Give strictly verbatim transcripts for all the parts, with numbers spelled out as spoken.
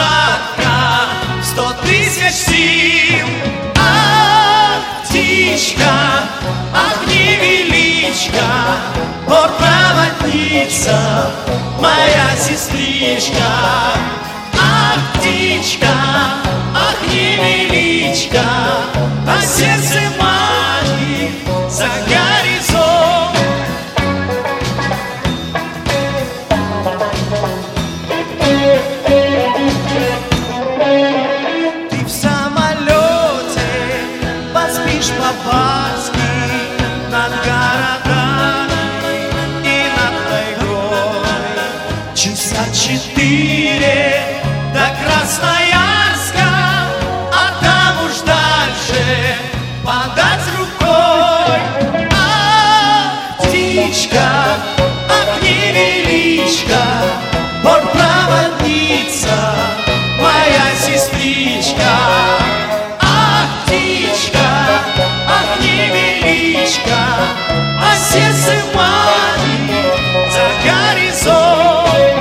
лошадка, сто тысяч сил. Ах, птичка, ах, невеличка, бортпроводница, моя сестричка. Ах, птичка, ах, невеличка, а сердце манит за горизонт. Ты в самолете поспишь по-барски над городами и над тайгой. Часа четыре до Красноярска, а там уж дальше подать рукой. Ах, птичка, ах, невеличка, бортпроводница, моя сестричка. Ах, птичка, ах, невеличка, а сердце манит за горизонт.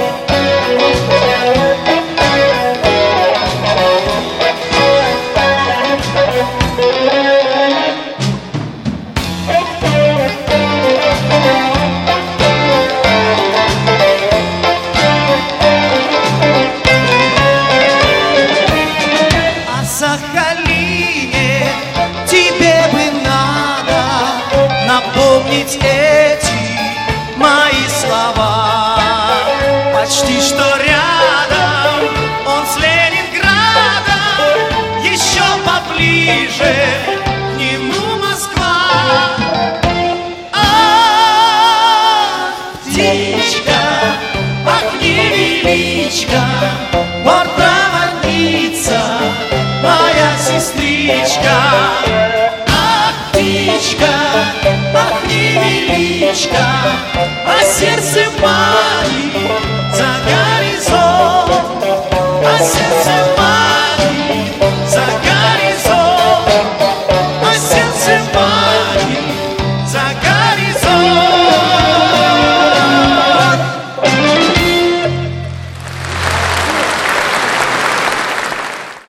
Сахалине тебе бы надо напомнить эти мои слова. Почти что рядом он с Ленинградом, еще поближе к нему Москва. Ах, птичка, ах, невеличка, бортпроводница, моя сестричка. Ах, птичка, ах, невеличка, а сердце манит за горизонт, а сердце